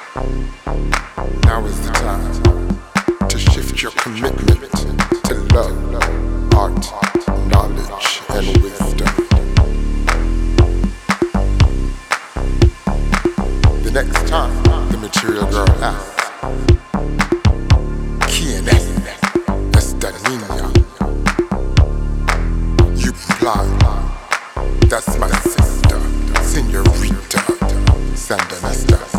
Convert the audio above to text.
Now is the time to shift your commitment to love, art, knowledge, and wisdom. The next time the material girl asks, ¿Quién es esta niña? You reply, that's my sister, Señorita Sandinista.